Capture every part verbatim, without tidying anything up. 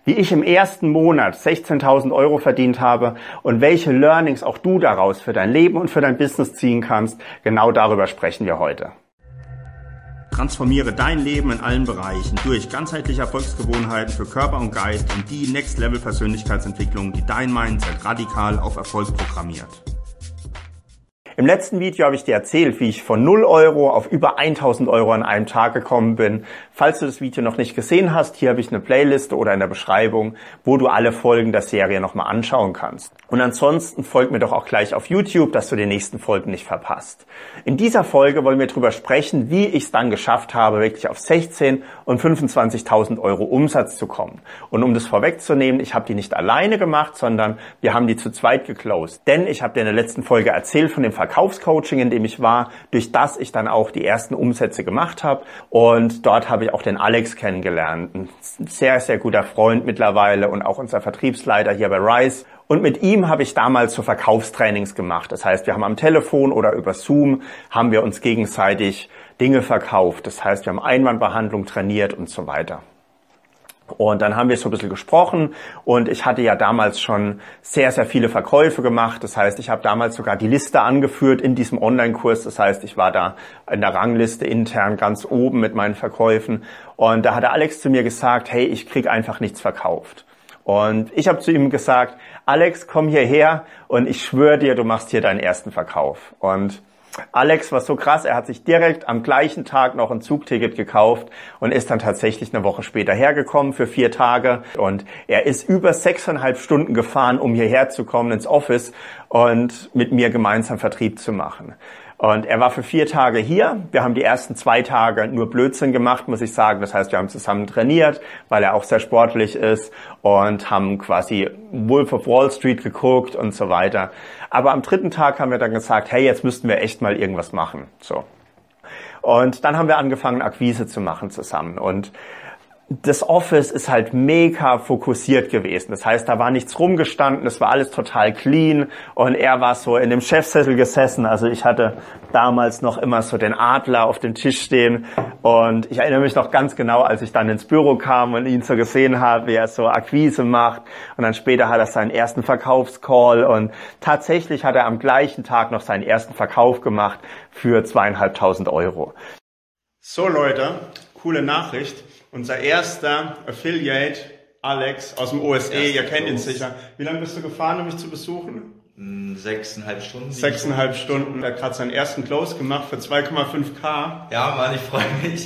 wie ich im ersten Monat sechzehntausend Euro verdient habe und welche Learnings auch du daraus für dein Leben und für dein Business ziehen kannst. Genau darüber sprechen wir heute. Transformiere dein Leben in allen Bereichen durch ganzheitliche Erfolgsgewohnheiten für Körper und Geist und die Next-Level-Persönlichkeitsentwicklung, die dein Mindset radikal auf Erfolg programmiert. Im letzten Video habe ich dir erzählt, wie ich von null Euro auf über tausend Euro an einem Tag gekommen bin. Falls du das Video noch nicht gesehen hast, hier habe ich eine Playliste oder in der Beschreibung, wo du alle Folgen der Serie nochmal anschauen kannst. Und ansonsten folg mir doch auch gleich auf YouTube, dass du die nächsten Folgen nicht verpasst. In dieser Folge wollen wir darüber sprechen, wie ich es dann geschafft habe, wirklich auf sechzehntausend und fünfundzwanzigtausend Euro Umsatz zu kommen. Und um das vorwegzunehmen, ich habe die nicht alleine gemacht, sondern wir haben die zu zweit geclosed. Denn ich habe dir in der letzten Folge erzählt von dem Verkaufscoaching, in dem ich war, durch das ich dann auch die ersten Umsätze gemacht habe. Und dort habe ich auch den Alex kennengelernt. Ein sehr, sehr guter Freund mittlerweile und auch unser Vertriebsleiter hier bei Rise. Und mit ihm habe ich damals so Verkaufstrainings gemacht. Das heißt, wir haben am Telefon oder über Zoom haben wir uns gegenseitig Dinge verkauft. Das heißt, wir haben Einwandbehandlung trainiert und so weiter. Und dann haben wir so ein bisschen gesprochen und ich hatte ja damals schon sehr, sehr viele Verkäufe gemacht. Das heißt, ich habe damals sogar die Liste angeführt in diesem Online-Kurs. Das heißt, ich war da in der Rangliste intern ganz oben mit meinen Verkäufen. Und da hat der Alex zu mir gesagt, hey, ich krieg einfach nichts verkauft. Und ich habe zu ihm gesagt, Alex, komm hierher und ich schwöre dir, du machst hier deinen ersten Verkauf. Und Alex war so krass, er hat sich direkt am gleichen Tag noch ein Zugticket gekauft und ist dann tatsächlich eine Woche später hergekommen für vier Tage. Und er ist über sechseinhalb Stunden gefahren, um hierher zu kommen ins Office und mit mir gemeinsam Vertrieb zu machen. Und er war für vier Tage hier. Wir haben die ersten zwei Tage nur Blödsinn gemacht, muss ich sagen. Das heißt, wir haben zusammen trainiert, weil er auch sehr sportlich ist und haben quasi Wolf of Wall Street geguckt und so weiter. Aber am dritten Tag haben wir dann gesagt, hey, jetzt müssten wir echt mal irgendwas machen. So. Und dann haben wir angefangen, Akquise zu machen zusammen. Und das Office ist halt mega fokussiert gewesen. Das heißt, da war nichts rumgestanden, es war alles total clean und er war so in dem Chefsessel gesessen. Also ich hatte damals noch immer so den Adler auf dem Tisch stehen und ich erinnere mich noch ganz genau, als ich dann ins Büro kam und ihn so gesehen habe, wie er so Akquise macht und dann später hat er seinen ersten Verkaufscall und tatsächlich hat er am gleichen Tag noch seinen ersten Verkauf gemacht für zweieinhalbtausend Euro. So Leute, coole Nachricht. Unser erster Affiliate, Alex aus dem O S E, ihr kennt ihn sicher. Wie lange bist du gefahren, um mich zu besuchen? Sechseinhalb Stunden. Sechseinhalb Stunden. Er hat gerade seinen ersten Close gemacht für zwei Komma fünf K. Ja, Mann, ich freue mich.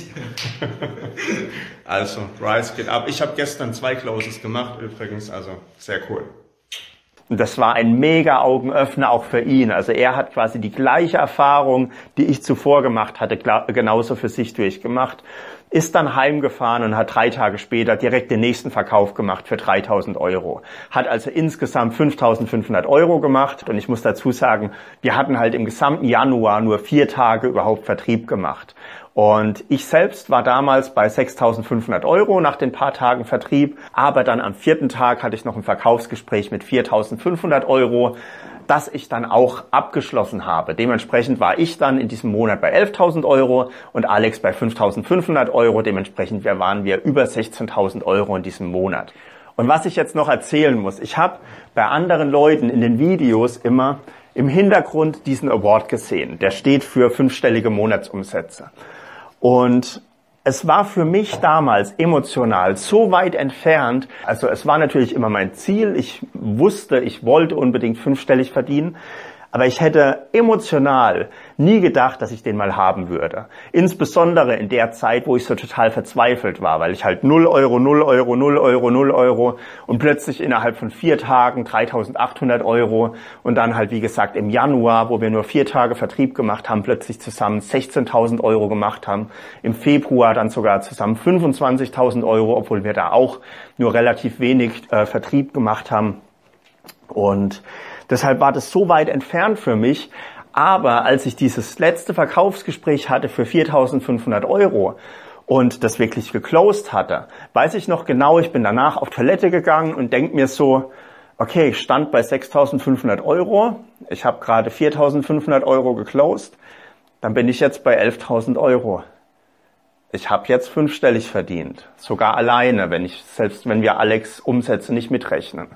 Also, Rise geht ab. Ich habe gestern zwei Closes gemacht übrigens, also sehr cool. Und das war ein mega Augenöffner auch für ihn. Also er hat quasi die gleiche Erfahrung, die ich zuvor gemacht hatte, genauso für sich durchgemacht. Ist dann heimgefahren und hat drei Tage später direkt den nächsten Verkauf gemacht für dreitausend Euro. Hat also insgesamt fünftausendfünfhundert Euro gemacht. Und ich muss dazu sagen, wir hatten halt im gesamten Januar nur vier Tage überhaupt Vertrieb gemacht. Und ich selbst war damals bei sechstausendfünfhundert Euro nach den paar Tagen Vertrieb. Aber dann am vierten Tag hatte ich noch ein Verkaufsgespräch mit viertausendfünfhundert Euro, das ich dann auch abgeschlossen habe. Dementsprechend war ich dann in diesem Monat bei elftausend Euro und Alex bei fünftausendfünfhundert Euro. Dementsprechend waren wir über sechzehntausend Euro in diesem Monat. Und was ich jetzt noch erzählen muss, ich habe bei anderen Leuten in den Videos immer im Hintergrund diesen Award gesehen. Der steht für fünfstellige Monatsumsätze. Und es war für mich damals emotional so weit entfernt, also es war natürlich immer mein Ziel, ich wusste, ich wollte unbedingt fünfstellig verdienen, aber ich hätte emotional nie gedacht, dass ich den mal haben würde. Insbesondere in der Zeit, wo ich so total verzweifelt war, weil ich halt null Euro, null Euro, null Euro, null Euro und plötzlich innerhalb von vier Tagen dreitausendachthundert Euro und dann halt, wie gesagt, im Januar, wo wir nur vier Tage Vertrieb gemacht haben, plötzlich zusammen sechzehntausend Euro gemacht haben. Im Februar dann sogar zusammen fünfundzwanzigtausend Euro, obwohl wir da auch nur relativ wenig äh, Vertrieb gemacht haben. Und deshalb war das so weit entfernt für mich. Aber als ich dieses letzte Verkaufsgespräch hatte für viertausendfünfhundert Euro und das wirklich geclosed hatte, weiß ich noch genau, ich bin danach auf Toilette gegangen und denke mir so, okay, ich stand bei sechstausendfünfhundert Euro, ich habe gerade viertausendfünfhundert Euro geclosed, dann bin ich jetzt bei elftausend Euro. Ich habe jetzt fünfstellig verdient, sogar alleine, wenn ich selbst wenn wir Alex Umsätze nicht mitrechnen.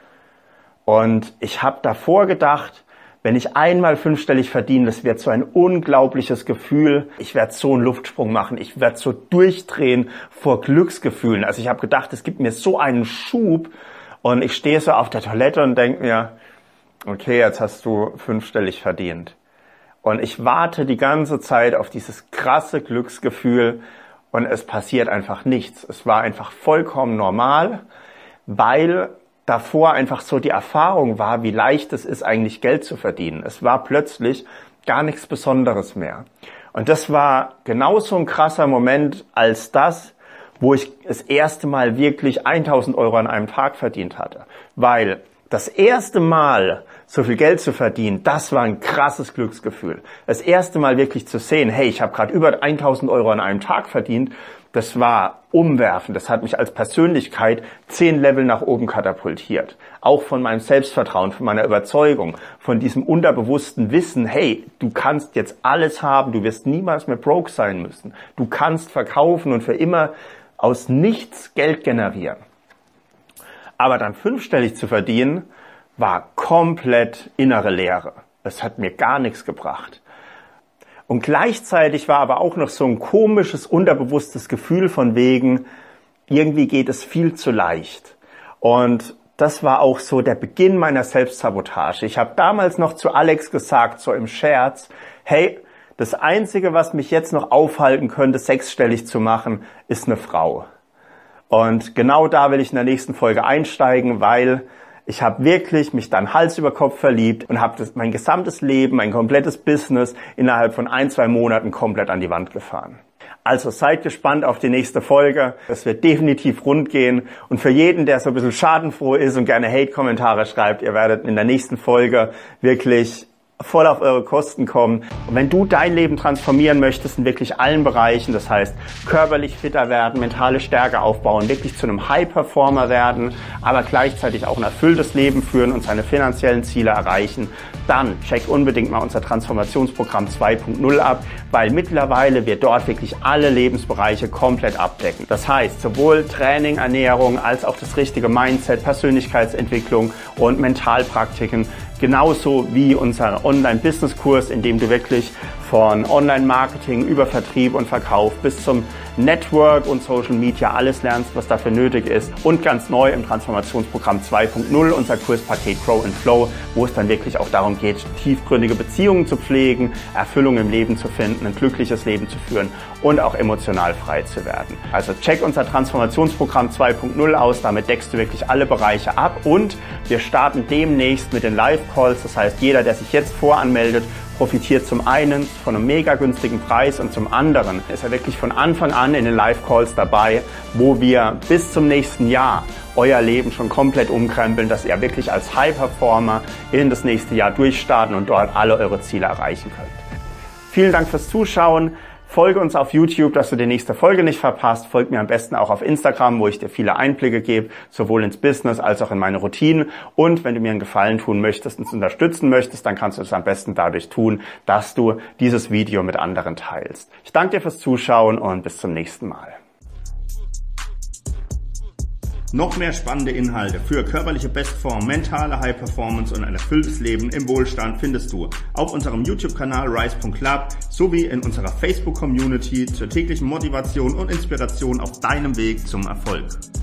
Und ich habe davor gedacht, wenn ich einmal fünfstellig verdiene, das wird so ein unglaubliches Gefühl. Ich werde so einen Luftsprung machen, ich werde so durchdrehen vor Glücksgefühlen. Also ich habe gedacht, es gibt mir so einen Schub und ich stehe so auf der Toilette und denke mir, okay, jetzt hast du fünfstellig verdient. Und ich warte die ganze Zeit auf dieses krasse Glücksgefühl und es passiert einfach nichts. Es war einfach vollkommen normal, weil davor einfach so die Erfahrung war, wie leicht es ist, eigentlich Geld zu verdienen. Es war plötzlich gar nichts Besonderes mehr. Und das war genauso ein krasser Moment als das, wo ich das erste Mal wirklich tausend Euro an einem Tag verdient hatte. Weil das erste Mal so viel Geld zu verdienen, das war ein krasses Glücksgefühl. Das erste Mal wirklich zu sehen, hey, ich habe gerade über tausend Euro an einem Tag verdient, das war umwerfend. Das hat mich als Persönlichkeit zehn Level nach oben katapultiert. Auch von meinem Selbstvertrauen, von meiner Überzeugung, von diesem unterbewussten Wissen, hey, du kannst jetzt alles haben, du wirst niemals mehr broke sein müssen. Du kannst verkaufen und für immer aus nichts Geld generieren. Aber dann fünfstellig zu verdienen, war komplett innere Leere. Es hat mir gar nichts gebracht. Und gleichzeitig war aber auch noch so ein komisches, unterbewusstes Gefühl von wegen, irgendwie geht es viel zu leicht. Und das war auch so der Beginn meiner Selbstsabotage. Ich habe damals noch zu Alex gesagt, so im Scherz, hey, das Einzige, was mich jetzt noch aufhalten könnte, sechsstellig zu machen, ist eine Frau. Und genau da will ich in der nächsten Folge einsteigen, weil ich habe wirklich mich dann Hals über Kopf verliebt und habe mein gesamtes Leben, mein komplettes Business innerhalb von ein, zwei Monaten komplett an die Wand gefahren. Also seid gespannt auf die nächste Folge. Es wird definitiv rund gehen. Und für jeden, der so ein bisschen schadenfroh ist und gerne Hate-Kommentare schreibt, ihr werdet in der nächsten Folge wirklich voll auf eure Kosten kommen. Und wenn du dein Leben transformieren möchtest in wirklich allen Bereichen, das heißt körperlich fitter werden, mentale Stärke aufbauen, wirklich zu einem High-Performer werden, aber gleichzeitig auch ein erfülltes Leben führen und seine finanziellen Ziele erreichen, dann check unbedingt mal unser Transformationsprogramm zwei Punkt null ab, weil mittlerweile wir dort wirklich alle Lebensbereiche komplett abdecken. Das heißt, sowohl Training, Ernährung als auch das richtige Mindset, Persönlichkeitsentwicklung und Mentalpraktiken, genauso wie unser Online-Business-Kurs, in dem du wirklich von Online-Marketing über Vertrieb und Verkauf bis zum Network und Social Media alles lernst, was dafür nötig ist. Und ganz neu im Transformationsprogramm zwei Punkt null, unser Kurspaket Grow and Flow, wo es dann wirklich auch darum geht, tiefgründige Beziehungen zu pflegen, Erfüllung im Leben zu finden, ein glückliches Leben zu führen und auch emotional frei zu werden. Also check unser Transformationsprogramm zwei Punkt null aus, damit deckst du wirklich alle Bereiche ab und wir starten demnächst mit den Live-Calls. Das heißt, jeder, der sich jetzt voranmeldet, profitiert zum einen von einem mega günstigen Preis und zum anderen ist er wirklich von Anfang an in den Live-Calls dabei, wo wir bis zum nächsten Jahr euer Leben schon komplett umkrempeln, dass ihr wirklich als High-Performer in das nächste Jahr durchstarten und dort alle eure Ziele erreichen könnt. Vielen Dank fürs Zuschauen. Folge uns auf YouTube, dass du die nächste Folge nicht verpasst. Folg mir am besten auch auf Instagram, wo ich dir viele Einblicke gebe, sowohl ins Business als auch in meine Routinen. Und wenn du mir einen Gefallen tun möchtest und uns unterstützen möchtest, dann kannst du es am besten dadurch tun, dass du dieses Video mit anderen teilst. Ich danke dir fürs Zuschauen und bis zum nächsten Mal. Noch mehr spannende Inhalte für körperliche Bestform, mentale High Performance und ein erfülltes Leben im Wohlstand findest du auf unserem YouTube-Kanal rise punkt club sowie in unserer Facebook-Community zur täglichen Motivation und Inspiration auf deinem Weg zum Erfolg.